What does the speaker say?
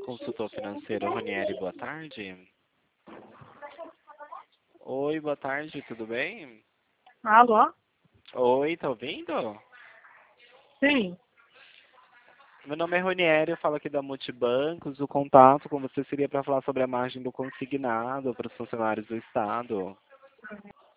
consultor financeiro Ronieri, boa tarde. Oi, boa tarde, tudo bem? Alô? Oi, tá ouvindo? Sim. Meu nome é Ronieri, eu falo aqui da Multibancos. O contato com você seria para falar sobre a margem do consignado para os funcionários do Estado.